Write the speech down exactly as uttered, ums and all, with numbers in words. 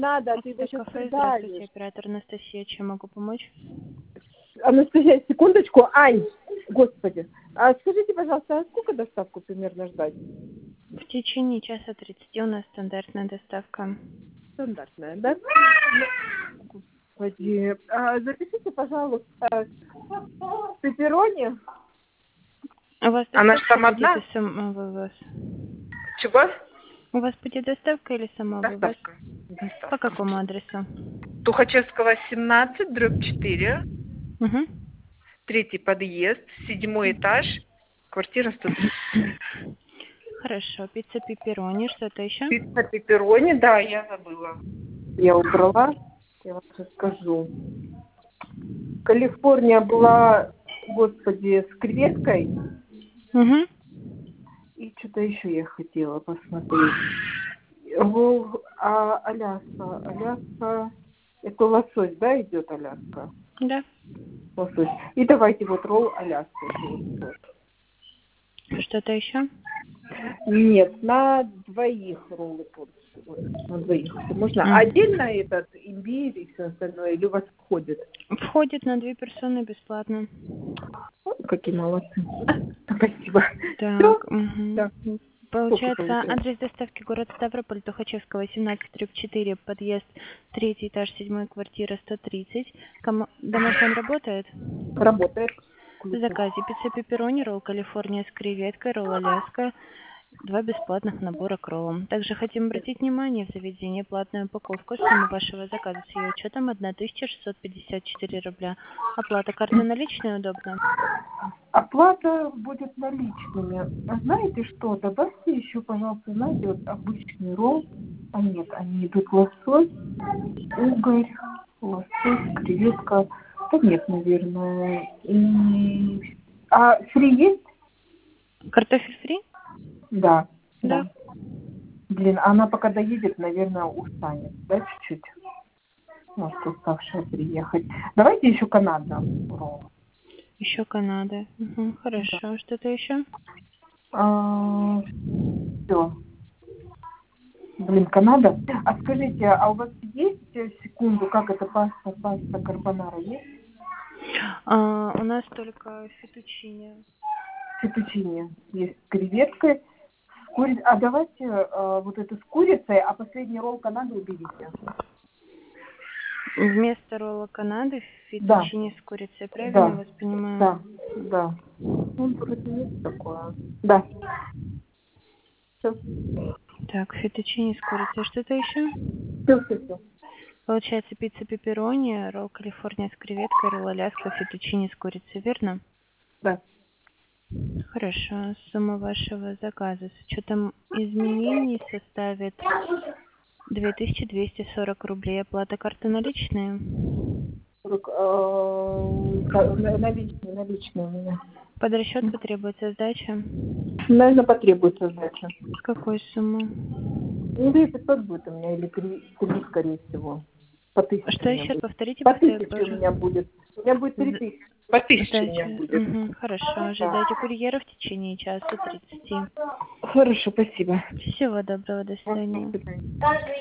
надо, а ты это Это сейчас кафе, здравствуйте, продаешь. оператор Анастасия, чем могу помочь? Анастасия, секундочку. Ань, господи. А скажите, пожалуйста, а сколько доставку примерно ждать? В течение часа тридцати у нас стандартная доставка. Стандартная, да? Господи. А, запишите, пожалуйста, пепперони. У вас Она же доставка там будет одна? и самовывоз? Чего? У вас будет доставка или самовывоз? Доставка. По Доставка. какому адресу? Тухачевского, семнадцать, дробь четыре. Угу. Третий подъезд, седьмой этаж, квартира сто тридцать. Хорошо, пицца пепперони, что-то еще? Пицца пепперони, да, я забыла. Я убрала, я вам расскажу. Калифорния была, господи, с креветкой. Угу. И что-то еще я хотела посмотреть. Ролл, а Аляска, Аляска, это лосось, да, идет Аляска? Да. Лосось. И давайте вот ролл Аляска. Вот. Что-то еще? Нет, на двоих роллы порции. На двоих. Можно М. отдельно этот имбирь и все остальное, или у вас входит? Входит на две персоны бесплатно. Вот какие молодцы. Спасибо. Все? Так, угу. Да. Сколько Получается, получается? адрес доставки город Ставрополь, Тухачевского, семнадцать, дробь четыре, подъезд, третий этаж, седьмая квартира, сто тридцать. Кому... Домофон работает? Работает. В заказе пицца пепперони, ролл Калифорния с креветкой, ролл Аляска, два бесплатных набора к роллам. Также хотим обратить внимание в заведении платную упаковку. Сумма вашего заказа с ее учетом тысяча шестьсот пятьдесят четыре рубля. Оплата карты наличные удобно? Оплата будет наличными. А знаете что? Добавьте еще, пожалуйста, знаете, вот обычный ролл. А нет, они идут лосось, угорь, лосось, креветка. Да нет, наверное. И... А фри есть? Картофель фри? Да, Да. да. Блин, она пока доедет, наверное, устанет, да, чуть-чуть? Может, уставшая приехать. Давайте еще Канада ролл. Еще Канада. Угу, Да. хорошо. Что-то еще? А, все. Блин, Канада. А скажите, а у вас есть э, секунду, как это паста, паста карбонара есть? А, у нас только фетучини. Фетучини есть с креветкой. С кури... А давайте э, вот это с курицей, а последний ролл Канады уберите. Вместо ролла Канады Да, фетучини с курицей. Правильно я да, вас понимаю? да, да. Ну, вроде есть такое. Да. Все, Так, фетучини с курицей. Что-то еще? все, все, все. Получается пицца пепперони, ролл Калифорния с креветкой, ролл Аляска, фетучини с курицей, верно? Да. Хорошо. Сумма вашего заказа с учетом изменений составит две тысячи двести сорок рублей. Оплата карты наличные? Сорок, э, ка- на- наличные, наличные у меня. Под расчет потребуется сдача. Наверное, потребуется сдача. С какой суммы? Ну, две пятьсот будет у меня, или три, три, скорее всего. По тысяче Что у меня еще? будет. Повторите, По повторите, тысяче у меня пожалуйста. будет. У меня будет три С- тысячи. По тысяче у меня Сдача. будет. Угу. Хорошо. Да. Ожидайте курьера в течение часа тридцати. Хорошо, спасибо. Всего доброго. До До свидания. свидания.